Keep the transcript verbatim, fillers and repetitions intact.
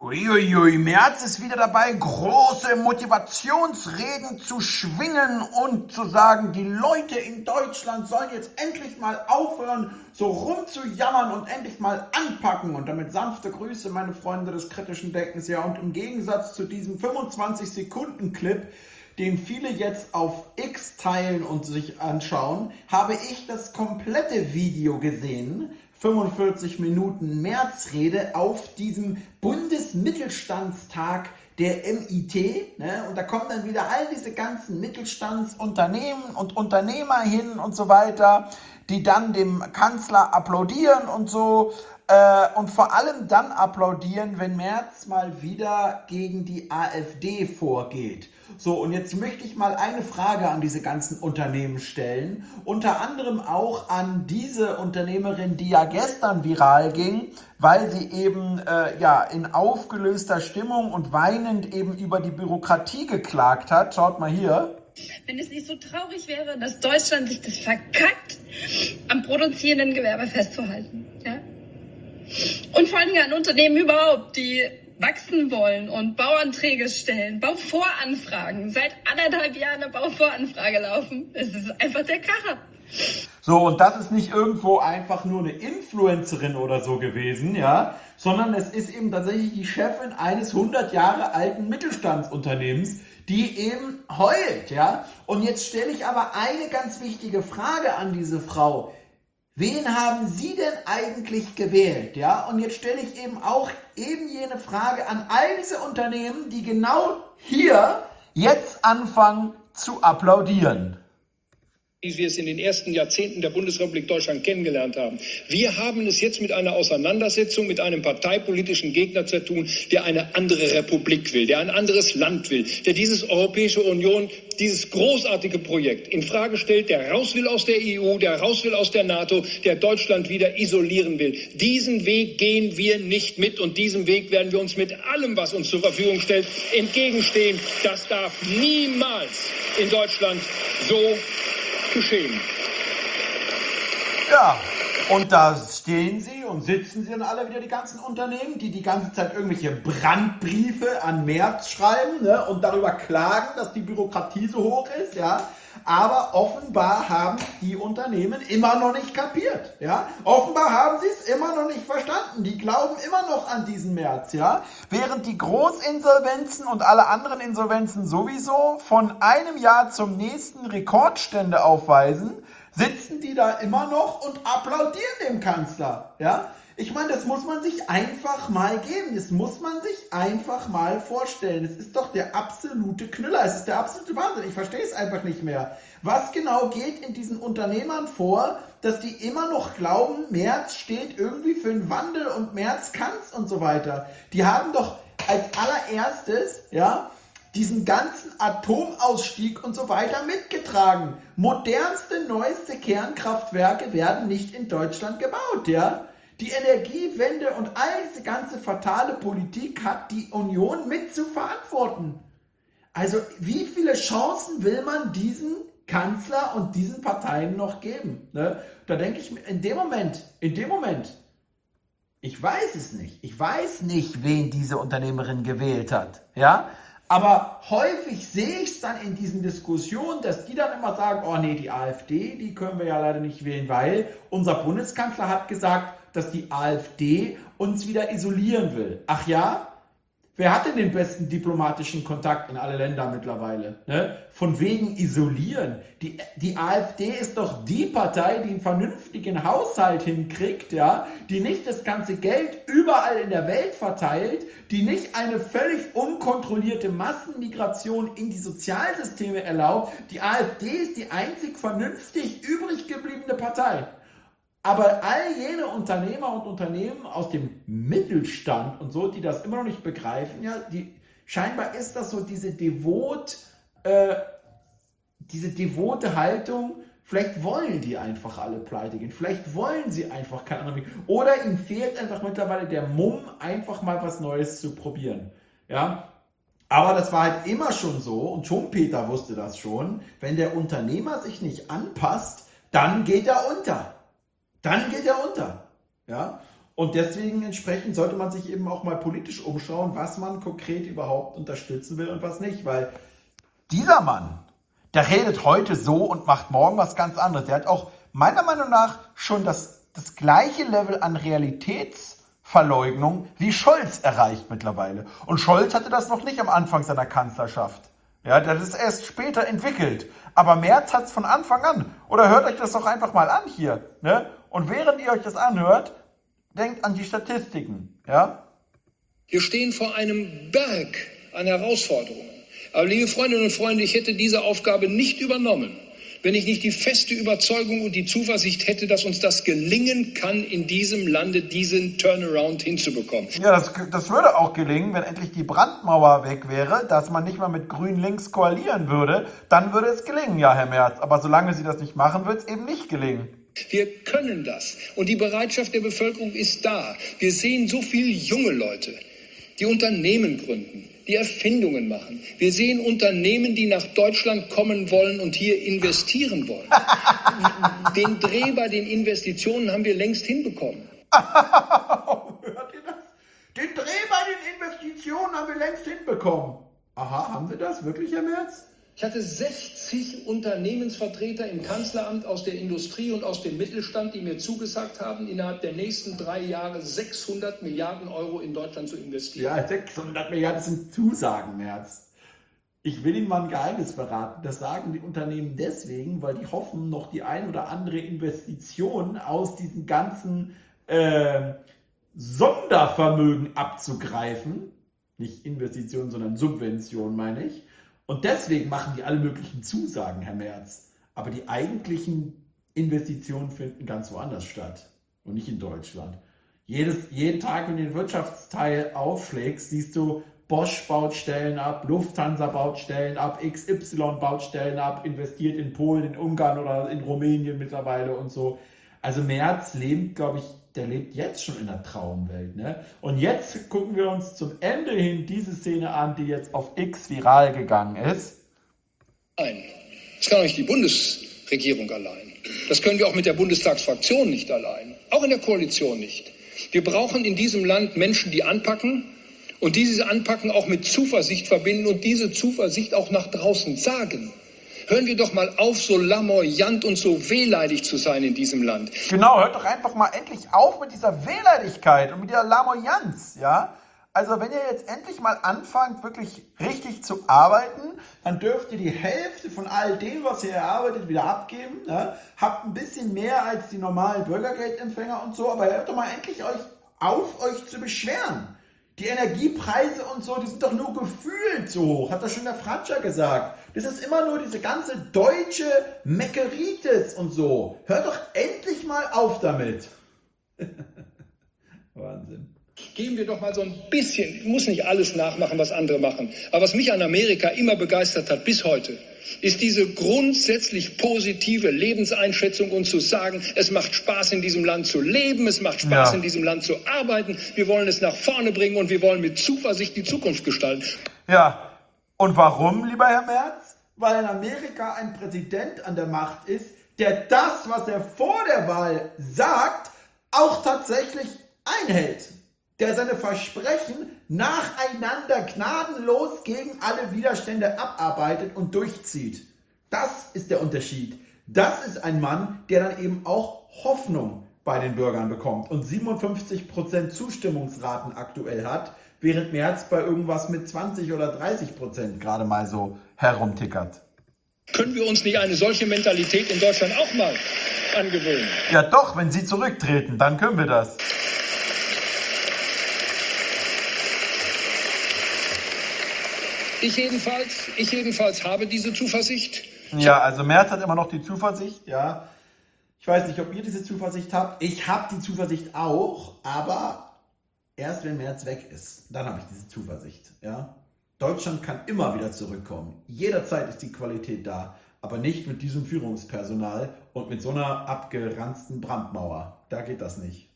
Uiuiui, Merz ist wieder dabei, große Motivationsreden zu schwingen und zu sagen, die Leute in Deutschland sollen jetzt endlich mal aufhören, so rumzujammern und endlich mal anpacken. Und damit sanfte Grüße, meine Freunde des kritischen Denkens. Ja, und im Gegensatz zu diesem fünfundzwanzig Sekunden Clip, den viele jetzt auf X teilen und sich anschauen, habe ich das komplette Video gesehen. fünfundvierzig Minuten Märzrede auf diesem Bundesmittelstandstag der M I T. Ne? Und da kommen dann wieder all diese ganzen Mittelstandsunternehmen und Unternehmer hin und so weiter, die dann dem Kanzler applaudieren und so. Äh, und vor allem dann applaudieren, wenn Merz mal wieder gegen die AfD vorgeht. So, und jetzt möchte ich mal eine Frage an diese ganzen Unternehmen stellen. Unter anderem auch an diese Unternehmerin, die ja gestern viral ging, weil sie eben äh, ja in aufgelöster Stimmung und weinend eben über die Bürokratie geklagt hat. Schaut mal hier. Wenn es nicht so traurig wäre, dass Deutschland sich das verkackt, am produzierenden Gewerbe festzuhalten. Ja? Und vor allem an Unternehmen überhaupt, die wachsen wollen und Bauanträge stellen, Bauvoranfragen, seit anderthalb Jahren eine Bauvoranfrage laufen. Es ist einfach der Kracher. So, und das ist nicht irgendwo einfach nur eine Influencerin oder so gewesen, ja, sondern es ist eben tatsächlich die Chefin eines hundert Jahre alten Mittelstandsunternehmens, die eben heult, ja. Und jetzt stelle ich aber eine ganz wichtige Frage an diese Frau. Wen haben Sie denn eigentlich gewählt? Ja, und jetzt stelle ich eben auch eben jene Frage an all diese Unternehmen, die genau hier jetzt anfangen zu applaudieren. Wie wir es in den ersten Jahrzehnten der Bundesrepublik Deutschland kennengelernt haben. Wir haben es jetzt mit einer Auseinandersetzung mit einem parteipolitischen Gegner zu tun, der eine andere Republik will, der ein anderes Land will, der dieses Europäische Union, dieses großartige Projekt in Frage stellt, der raus will aus der E U, der raus will aus der NATO, der Deutschland wieder isolieren will. Diesen Weg gehen wir nicht mit und diesem Weg werden wir uns mit allem, was uns zur Verfügung stellt, entgegenstehen. Das darf niemals in Deutschland so geschehen. Ja, und da stehen sie und sitzen sie dann alle wieder, die ganzen Unternehmen, die die ganze Zeit irgendwelche Brandbriefe an Merz schreiben, ne, und darüber klagen, dass die Bürokratie so hoch ist, ja. Aber offenbar haben die Unternehmen immer noch nicht kapiert, ja. Offenbar haben sie es immer noch nicht verstanden. Die glauben immer noch an diesen Merz, ja. Während die Großinsolvenzen und alle anderen Insolvenzen sowieso von einem Jahr zum nächsten Rekordstände aufweisen, sitzen die da immer noch und applaudieren dem Kanzler, ja. Ich meine, das muss man sich einfach mal geben. Das muss man sich einfach mal vorstellen. Es ist doch der absolute Knüller. Es ist der absolute Wahnsinn. Ich verstehe es einfach nicht mehr. Was genau geht in diesen Unternehmern vor, dass die immer noch glauben, Merz steht irgendwie für einen Wandel und Merz kann's und so weiter. Die haben doch als allererstes, ja, diesen ganzen Atomausstieg und so weiter mitgetragen. Modernste, neueste Kernkraftwerke werden nicht in Deutschland gebaut, ja. Die Energiewende und all diese ganze fatale Politik hat die Union mit zu verantworten. Also wie viele Chancen will man diesen Kanzler und diesen Parteien noch geben? Ne? Da denke ich, in dem Moment, in dem Moment, ich weiß es nicht. Ich weiß nicht, wen diese Unternehmerin gewählt hat. Ja? Aber häufig sehe ich es dann in diesen Diskussionen, dass die dann immer sagen, oh nee, die AfD, die können wir ja leider nicht wählen, weil unser Bundeskanzler hat gesagt, dass die AfD uns wieder isolieren will. Ach ja? Wer hat denn den besten diplomatischen Kontakt in alle Länder mittlerweile? Ne? Von wegen isolieren. Die, die AfD ist doch die Partei, die einen vernünftigen Haushalt hinkriegt, ja? Die nicht das ganze Geld überall in der Welt verteilt, die nicht eine völlig unkontrollierte Massenmigration in die Sozialsysteme erlaubt. Die AfD ist die einzig vernünftig übrig gebliebene Partei. Aber all jene Unternehmer und Unternehmen aus dem Mittelstand und so, die das immer noch nicht begreifen, ja, die, scheinbar ist das so diese devot, äh, diese devote Haltung, vielleicht wollen die einfach alle pleite gehen, vielleicht wollen sie einfach keine anderen Weg. Oder ihnen fehlt einfach mittlerweile der Mumm, einfach mal was Neues zu probieren. Ja. Aber das war halt immer schon so, und Schumpeter wusste das schon, wenn der Unternehmer sich nicht anpasst, dann geht er unter. Dann geht er unter. Ja? Und deswegen entsprechend sollte man sich eben auch mal politisch umschauen, was man konkret überhaupt unterstützen will und was nicht. Weil dieser Mann, der redet heute so und macht morgen was ganz anderes. Der hat auch meiner Meinung nach schon das, das gleiche Level an Realitätsverleugnung wie Scholz erreicht mittlerweile. Und Scholz hatte das noch nicht am Anfang seiner Kanzlerschaft. Ja, das ist erst später entwickelt. Aber Merz hat es von Anfang an. Oder hört euch das doch einfach mal an hier. Ne? Und während ihr euch das anhört, denkt an die Statistiken. Ja? Wir stehen vor einem Berg an Herausforderungen. Aber liebe Freundinnen und Freunde, ich hätte diese Aufgabe nicht übernommen, wenn ich nicht die feste Überzeugung und die Zuversicht hätte, dass uns das gelingen kann, in diesem Lande diesen Turnaround hinzubekommen. Ja, das, das würde auch gelingen, wenn endlich die Brandmauer weg wäre, dass man nicht mal mit Grün-Links koalieren würde. Dann würde es gelingen, ja, Herr Merz. Aber solange Sie das nicht machen, wird es eben nicht gelingen. Wir können das. Und die Bereitschaft der Bevölkerung ist da. Wir sehen so viele junge Leute, die Unternehmen gründen, die Erfindungen machen. Wir sehen Unternehmen, die nach Deutschland kommen wollen und hier investieren wollen. Den Dreh bei den Investitionen haben wir längst hinbekommen. Hört ihr das? Den Dreh bei den Investitionen haben wir längst hinbekommen. Aha, haben wir das wirklich, Herr Merz? Ich hatte sechzig Unternehmensvertreter im Kanzleramt aus der Industrie und aus dem Mittelstand, die mir zugesagt haben, innerhalb der nächsten drei Jahre sechshundert Milliarden Euro in Deutschland zu investieren. Ja, sechshundert Milliarden sind Zusagen, Merz. Ich will Ihnen mal ein Geheimnis verraten. Das sagen die Unternehmen deswegen, weil die hoffen, noch die ein oder andere Investition aus diesen ganzen äh, Sondervermögen abzugreifen. Nicht Investitionen, sondern Subventionen, meine ich. Und deswegen machen die alle möglichen Zusagen, Herr Merz. Aber die eigentlichen Investitionen finden ganz woanders statt und nicht in Deutschland. Jedes, jeden Tag, wenn du den Wirtschaftsteil aufschlägst, siehst du, Bosch baut Stellen ab, Lufthansa baut Stellen ab, X Y baut Stellen ab, investiert in Polen, in Ungarn oder in Rumänien mittlerweile und so. Also Merz lebt, glaube ich, der lebt jetzt schon in der Traumwelt. Ne? Und jetzt gucken wir uns zum Ende hin diese Szene an, die jetzt auf X viral gegangen ist. Nein, das kann auch nicht die Bundesregierung allein. Das können wir auch mit der Bundestagsfraktion nicht allein. Auch in der Koalition nicht. Wir brauchen in diesem Land Menschen, die anpacken und dieses Anpacken auch mit Zuversicht verbinden und diese Zuversicht auch nach draußen sagen. Hören wir doch mal auf, so lamoyant und so wehleidig zu sein in diesem Land. Genau, hört doch einfach mal endlich auf mit dieser Wehleidigkeit und mit dieser Lamoyanz, ja? Also wenn ihr jetzt endlich mal anfangt, wirklich richtig zu arbeiten, dann dürft ihr die Hälfte von all dem, was ihr erarbeitet, wieder abgeben. Ne? Habt ein bisschen mehr als die normalen Bürgergeldempfänger und so, aber hört doch mal endlich euch auf, euch zu beschweren. Die Energiepreise und so, die sind doch nur gefühlt so hoch, hat doch schon der Fratscher gesagt. Das ist immer nur diese ganze deutsche Meckeritis und so. Hört doch endlich mal auf damit. Wahnsinn. Geben wir doch mal so ein bisschen, ich muss nicht alles nachmachen, was andere machen, aber was mich an Amerika immer begeistert hat bis heute, ist diese grundsätzlich positive Lebenseinschätzung und zu sagen, es macht Spaß in diesem Land zu leben, es macht Spaß ja. in diesem Land zu arbeiten, wir wollen es nach vorne bringen und wir wollen mit Zuversicht die Zukunft gestalten. Ja, und warum, lieber Herr Merz? Weil in Amerika ein Präsident an der Macht ist, der das, was er vor der Wahl sagt, auch tatsächlich einhält. Der seine Versprechen nacheinander gnadenlos gegen alle Widerstände abarbeitet und durchzieht. Das ist der Unterschied. Das ist ein Mann, der dann eben auch Hoffnung bei den Bürgern bekommt und siebenundfünfzig Prozent Zustimmungsraten aktuell hat, während Merz bei irgendwas mit zwanzig oder dreißig Prozent gerade mal so herumtickert. Können wir uns nicht eine solche Mentalität in Deutschland auch mal angewöhnen? Ja doch, wenn Sie zurücktreten, dann können wir das. Ich jedenfalls, ich jedenfalls habe diese Zuversicht. Ja, also Merz hat immer noch die Zuversicht, ja. Ich weiß nicht, ob ihr diese Zuversicht habt. Ich habe die Zuversicht auch, aber erst wenn Merz weg ist, dann habe ich diese Zuversicht, ja. Deutschland kann immer wieder zurückkommen. Jederzeit ist die Qualität da, aber nicht mit diesem Führungspersonal und mit so einer abgeranzten Brandmauer. Da geht das nicht.